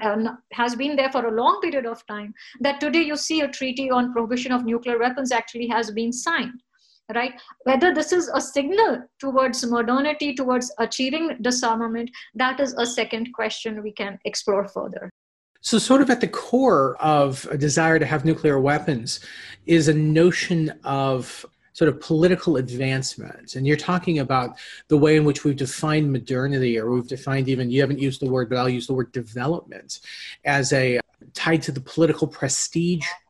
there for a long period of time, that today you see a treaty on prohibition of nuclear weapons actually has been signed, right? Whether this is a signal towards modernity, towards achieving disarmament, that is a second question we can explore further. So sort of at the core of a desire to have nuclear weapons is a notion of sort of political advancement. And you're talking about the way in which we've defined modernity, or we've defined, even, you haven't used the word, but I'll use the word development, as a tied to the political prestige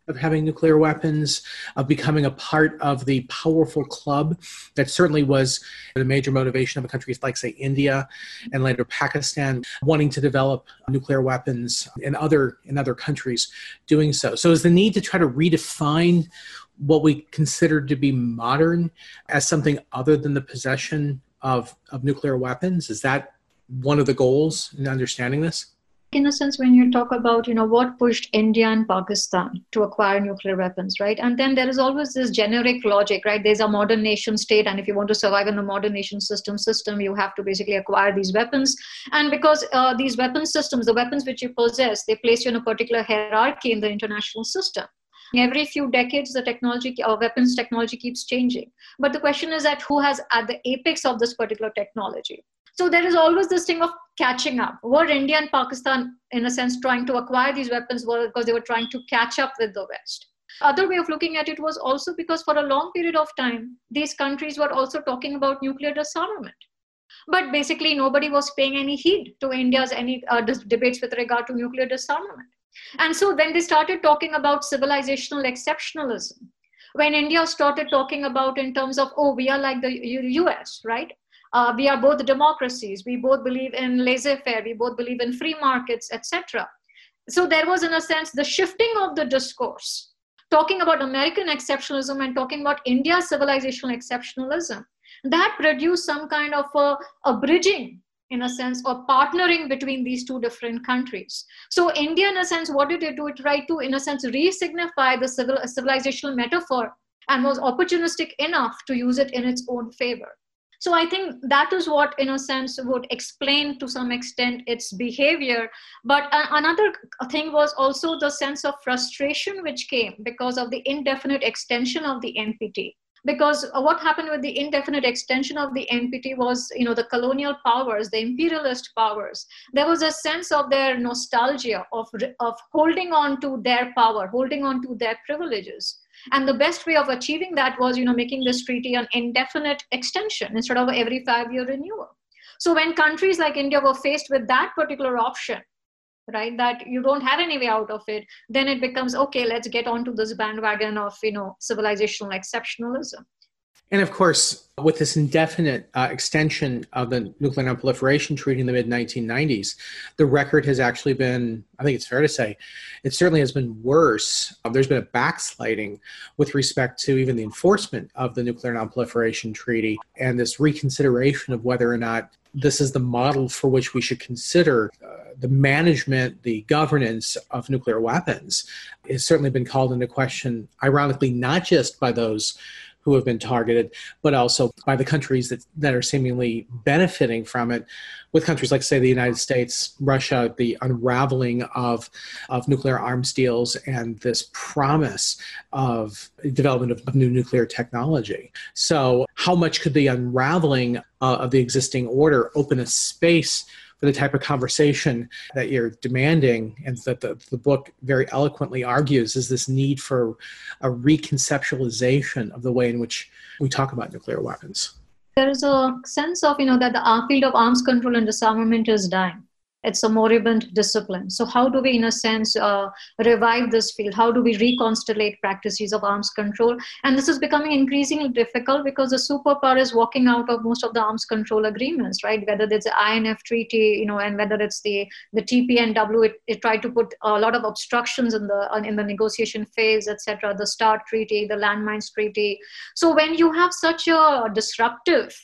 of having nuclear weapons, of becoming a part of the powerful club. That certainly was the major motivation of countries like, say, India and later Pakistan wanting to develop nuclear weapons, and other countries doing so. So is the need to try to redefine what we consider to be modern as something other than the possession of nuclear weapons? Is that one of the goals in understanding this? In a sense, when you talk about, what pushed India and Pakistan to acquire nuclear weapons, right? And then there is always this generic logic, right? There's a modern nation state, and if you want to survive in the modern nation system, you have to basically acquire these weapons. And because these weapon systems, the weapons which you possess, they place you in a particular hierarchy in the international system. Every few decades, the technology, weapons technology keeps changing. But the question is that who has at the apex of this particular technology? So there is always this thing of catching up. Were India and Pakistan, in a sense, trying to acquire these weapons because they were trying to catch up with the West? Other way of looking at it was also because for a long period of time, these countries were also talking about nuclear disarmament. But basically, nobody was paying any heed to India's any debates with regard to nuclear disarmament. And so when they started talking about civilizational exceptionalism, when India started talking about in terms of, we are like the US, right? We are both democracies. We both believe in laissez-faire. We both believe in free markets, etc. So there was, in a sense, the shifting of the discourse, talking about American exceptionalism and talking about India's civilizational exceptionalism. That produced some kind of a bridging, in a sense, or partnering between these two different countries. So India, in a sense, what did it do? It tried to, in a sense, re-signify the civilizational metaphor and was opportunistic enough to use it in its own favor. So I think that is what, in a sense, would explain to some extent its behavior. But another thing was also the sense of frustration which came because of the indefinite extension of the NPT. Because what happened with the indefinite extension of the NPT was, the colonial powers, the imperialist powers, there was a sense of their nostalgia of holding on to their power, holding on to their privileges. And the best way of achieving that was, making this treaty an indefinite extension instead of every 5-year renewal. So when countries like India were faced with that particular option, right, that you don't have any way out of it, then it becomes, okay, let's get onto this bandwagon of, civilizational exceptionalism. And of course, with this indefinite extension of the Nuclear Non-Proliferation Treaty in the mid-1990s, the record has actually been, I think it's fair to say, it certainly has been worse. There's been a backsliding with respect to even the enforcement of the Nuclear Non-Proliferation Treaty, and this reconsideration of whether or not this is the model for which we should consider the management, the governance of nuclear weapons has certainly been called into question, ironically, not just by those who have been targeted, but also by the countries that are seemingly benefiting from it, with countries like, say, the United States, Russia, the unraveling of nuclear arms deals, and this promise of development of new nuclear technology. So how much could the unraveling of the existing order open a space for the type of conversation that you're demanding, and that the book very eloquently argues, is this need for a reconceptualization of the way in which we talk about nuclear weapons? There is a sense of, that the field of arms control and disarmament is dying. It's a moribund discipline. So how do we, in a sense, revive this field? How do we reconstellate practices of arms control? And this is becoming increasingly difficult because the superpower is walking out of most of the arms control agreements, right? Whether it's the INF Treaty, and whether it's the TPNW, it tried to put a lot of obstructions in the negotiation phase, etc. The START Treaty, the Landmines Treaty. So when you have such a disruptive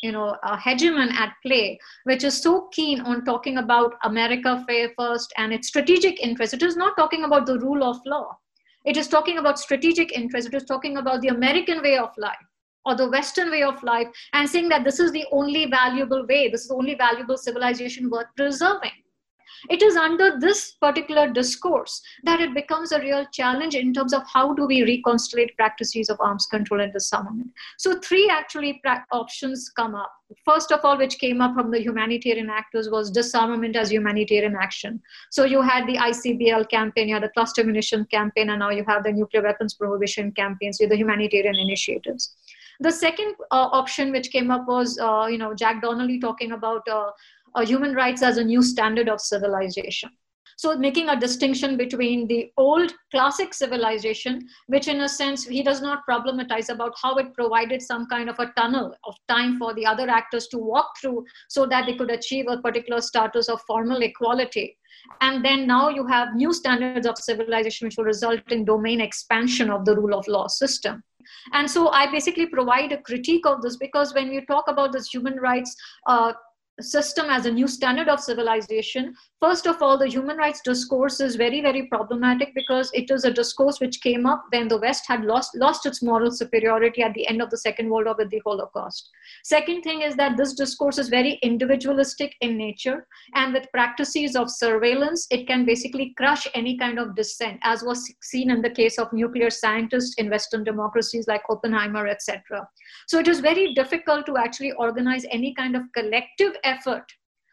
a hegemon at play, which is so keen on talking about America first and its strategic interest. It is not talking about the rule of law. It is talking about strategic interest. It is talking about the American way of life or the Western way of life, and saying that this is the only valuable way, this is the only valuable civilization worth preserving. It is under this particular discourse that it becomes a real challenge in terms of how do we reconstellate practices of arms control and disarmament. So 3 actually options come up. First of all, which came up from the humanitarian actors, was disarmament as humanitarian action. So you had the ICBL campaign, you had the cluster munition campaign, and now you have the nuclear weapons prohibition campaigns, the humanitarian initiatives. The second option which came up was, Jack Donnelly talking about human rights as a new standard of civilization. So making a distinction between the old classic civilization, which in a sense, he does not problematize about how it provided some kind of a tunnel of time for the other actors to walk through so that they could achieve a particular status of formal equality. And then now you have new standards of civilization, which will result in domain expansion of the rule of law system. And so I basically provide a critique of this, because when you talk about this human rights system as a new standard of civilization, first of all, the human rights discourse is very, very problematic, because it is a discourse which came up when the West had lost its moral superiority at the end of the Second World War with the Holocaust. Second thing is that this discourse is very individualistic in nature, and with practices of surveillance, it can basically crush any kind of dissent, as was seen in the case of nuclear scientists in Western democracies like Oppenheimer, etc. So it is very difficult to actually organize any kind of collective effort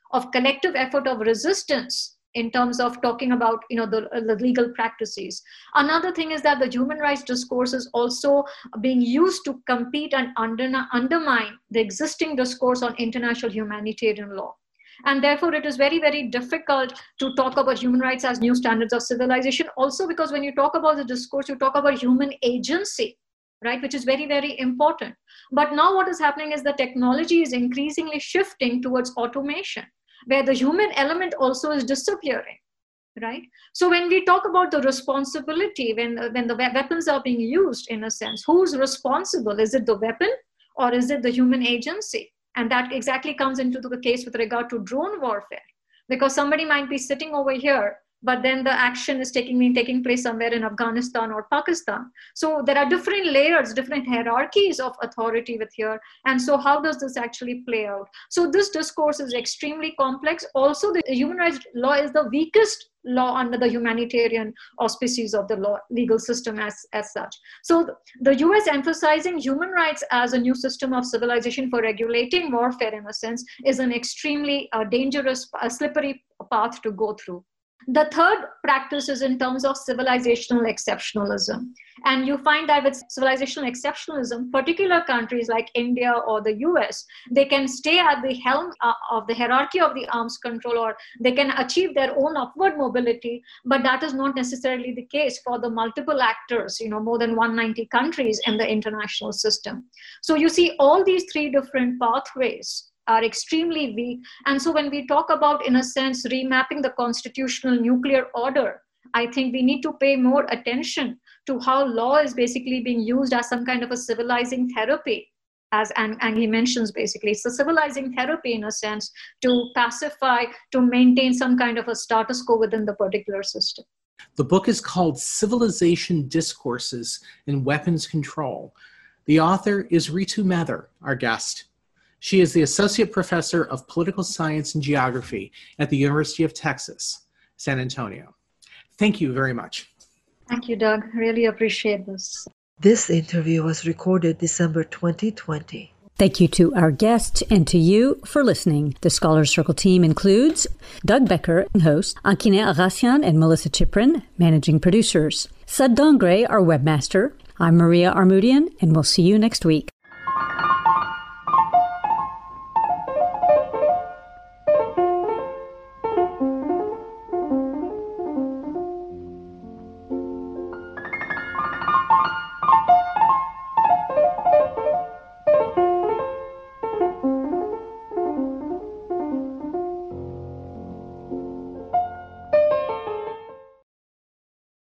of resistance in terms of talking about the legal practices. Another thing is that the human rights discourse is also being used to compete and undermine the existing discourse on international humanitarian law. And therefore, it is very, very difficult to talk about human rights as new standards of civilization. Also, because when you talk about the discourse, you talk about human agency, right, which is very, very important. But now what is happening is the technology is increasingly shifting towards automation, where the human element also is disappearing, right? So when we talk about the responsibility, when the weapons are being used, in a sense, who's responsible? Is it the weapon or is it the human agency? And that exactly comes into the case with regard to drone warfare, because somebody might be sitting over here, but then the action is taking place somewhere in Afghanistan or Pakistan. So there are different layers, different hierarchies of authority with here. And so how does this actually play out? So this discourse is extremely complex. Also, the human rights law is the weakest law under the humanitarian auspices of the law legal system as such. So the US emphasizing human rights as a new system of civilization for regulating warfare, in a sense, is an extremely dangerous, slippery path to go through. The third practice is in terms of civilizational exceptionalism. And you find that with civilizational exceptionalism, particular countries like India or the US, they can stay at the helm of the hierarchy of the arms control, or they can achieve their own upward mobility, but that is not necessarily the case for the multiple actors, more than 190 countries in the international system. So you see all these three different pathways are extremely weak. And so when we talk about, in a sense, remapping the constitutional nuclear order, I think we need to pay more attention to how law is basically being used as some kind of a civilizing therapy, as he mentions, basically. It's a civilizing therapy, in a sense, to pacify, to maintain some kind of a status quo within the particular system. The book is called Civilization Discourses in Weapons Control. The author is Ritu Mathur, our guest. She is the Associate Professor of Political Science and Geography at the University of Texas, San Antonio. Thank you very much. Thank you, Doug. Really appreciate this. This interview was recorded December 2020. Thank you to our guests and to you for listening. The Scholars Circle team includes Doug Becker, host, Ankine Arassian and Melissa Chiprin, managing producers, Sad Dongre, our webmaster. I'm Maria Armoudian, and we'll see you next week.